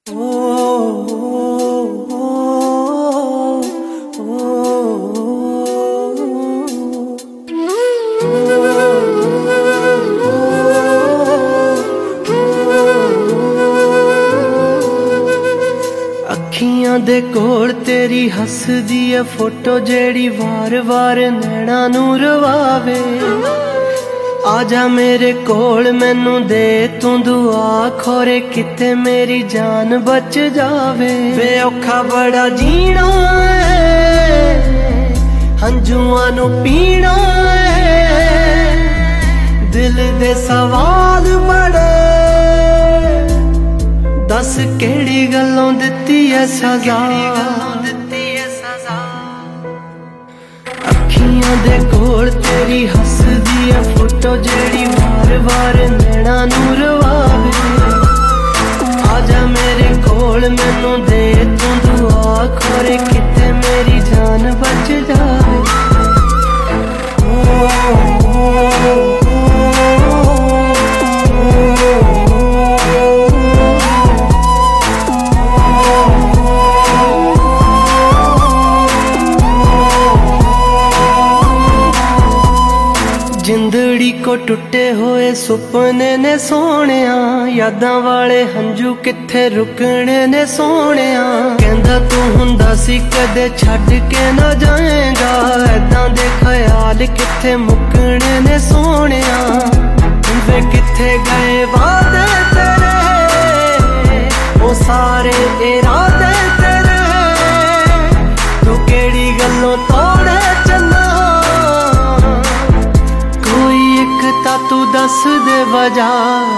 अखियां दे कोल तेरी हसदी है फोटो जेड़ी वार वार नैना नू रवावे। आजा मेरे कोल मैनू दे तू दुआ खोरे किते मेरी जान बच जावे। वे औखा बड़ा जीना है हंजुआं नू पीना है दिल दे सवाल बड़े दस केड़ी गल्लों दित्ती है सजा। अखियां दे कोल तेरी हसदी है फोटो जेड़ी वार वार नैना नू रवावे। आजा मेरे कोल मैनू दे तू दुआ खोरे किते मेरी जान बच जावे। जिंदड़ी को टुटे हुए सुपने ने सोनिया यादां वाले हंजू किथे रुकने ने सोनिया। कहंदा तू हुंदा सी कदे छड्ड के ना जाएगा ऐदां दे ख्याल किथे मुकने ने सोनिया। वे किथे गए वादे तेरे ओ सारे इरादे तेरे तू केड़ी गल्लों तोड़े चन्ना तू दस दे वजह।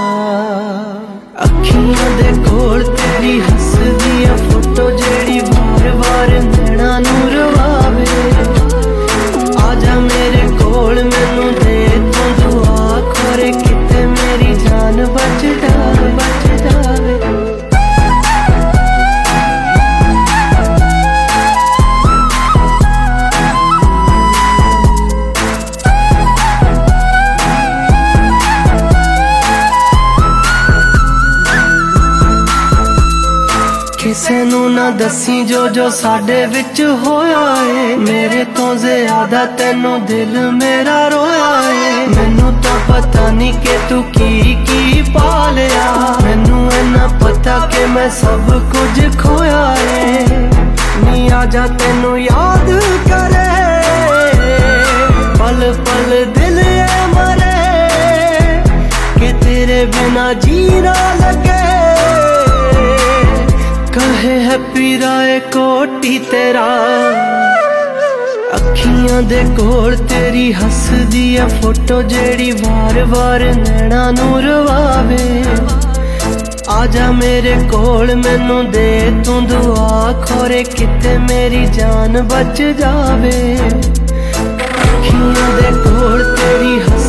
अखियां दे कोल तेरी हसदी है फोटो जेड़ी वार वार नैना नू रवावे। आजा मेरे कोल मैनू दे तू दुआ खोरे किते मेरी जान बच जावे बच जावे। किसे नू ना दसी जो जो साडे विच होया है मेरे तो ज्यादा तेनू दिल मेरा रोया है। मैनू तो पता नहीं कि तू की पा लिया मैनू इन्ना पता कि मैं सब कुछ खोया है। नी आजा तेनू याद करे पल पल दिल है मरे कि तेरे बिना जीना लगे। कहे है पीराए कोटी तेरा अखियां दे कोल तेरी हसदी है फोटो जेड़ी वार वार नैना नू रवावे। आजा मेरे कोल मैनू दे तू दुआ खोरे किते मेरी जान बच जावे। अखियां दे कोल तेरी